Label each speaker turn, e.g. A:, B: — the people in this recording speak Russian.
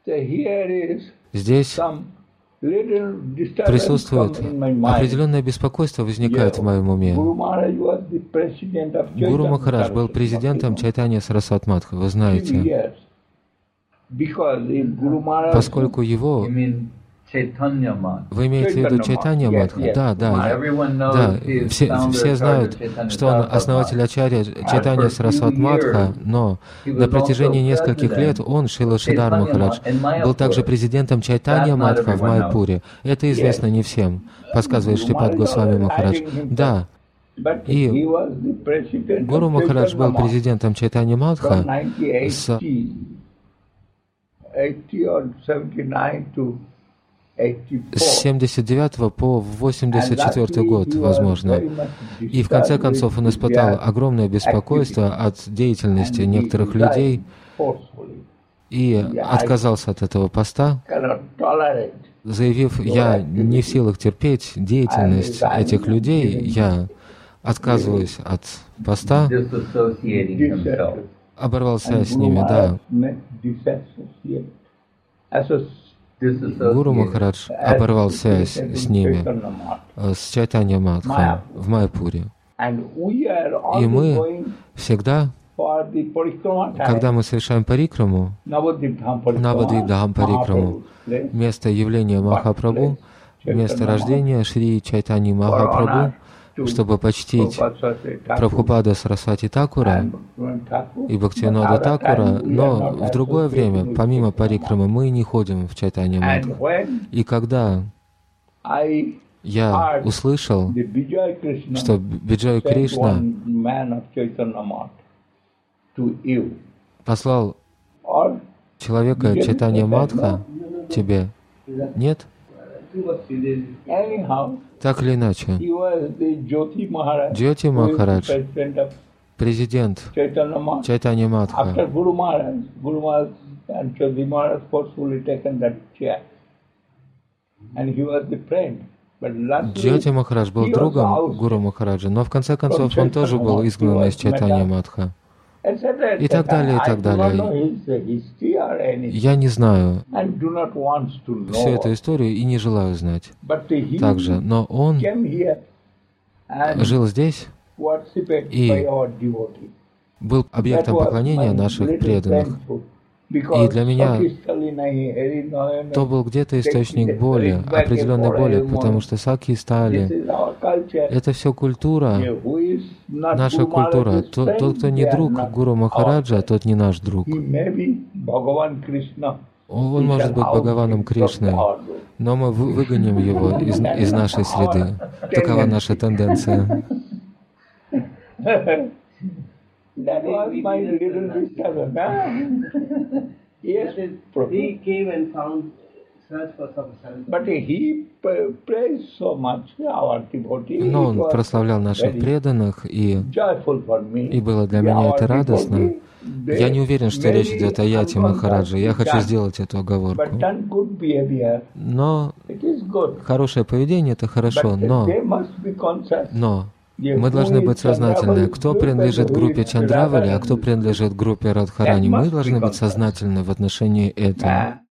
A: Здесь присутствует определенное беспокойство, возникает в моем уме. Гуру Махарадж был президентом Чайтанья Сарасвати Матха, вы знаете. Поскольку его... Вы имеете в виду Чайтанья Матха? Да. Все знают, что он основатель ачарья Чайтанья Сарасвати Матха, но на протяжении нескольких лет он, Шрила Шридхар Махарадж, был также президентом Чайтанья Матха в Майяпуре. Это известно не всем, подсказывает Шрипад Госвами Махарадж. Да. И Гуру Махарадж был президентом Чайтанья Матха с 79 по 84 год, возможно. И в конце концов он испытал огромное беспокойство от деятельности некоторых людей и отказался от этого поста, заявив: «Я не в силах терпеть деятельность этих людей, я отказываюсь от поста», оборвал связь с ними, да. Гуру Махарадж оборвал связь с ними, с Чайтанья Матха в Майяпуре. И мы всегда, когда мы совершаем парикраму, Навадвип-Дхам парикраму, место явления Махапрабху, место рождения Шри Чайтаньи Махапрабху, чтобы почтить Прабхупада Сарасвати Такура и Бхактивинода Такура, но в другое время, помимо парикрамы, мы не ходим в Чайтанья Матху. И когда я услышал, что Биджай Кришна послал человека Чайтанья Матха тебе, нет? Так или иначе, Джьоти Махарадж, президент Чайтанья Матха, Джьоти Махарадж был другом Гуру Махараджа, но в конце концов он тоже был изгнан из Чайтанья Матха. И так далее, и так далее. Я не знаю всю эту историю и не желаю знать также. Но он жил здесь и был объектом поклонения наших преданных. И для меня то был где-то источник боли, определенной боли, потому что саки стали. Это все культура, наша культура. Тот, кто не друг Гуру Махараджа, тот не наш друг. Он может быть Бхагаваном Кришной, но мы выгоним его из нашей среды. Такова наша тенденция.
B: That was my little disturbance. Yes, he came and found search for some service. But he praised so much our devotee.
A: Но он прославлял наших преданных, и было для меня это радостно. Я не уверен, что речь идет о Яти Махараджи. Я хочу сделать эту оговорку. Но хорошее поведение — это хорошо, но мы должны быть сознательны, кто принадлежит группе Чандравали, а кто принадлежит группе Радхарани. Мы должны быть сознательны в отношении этого.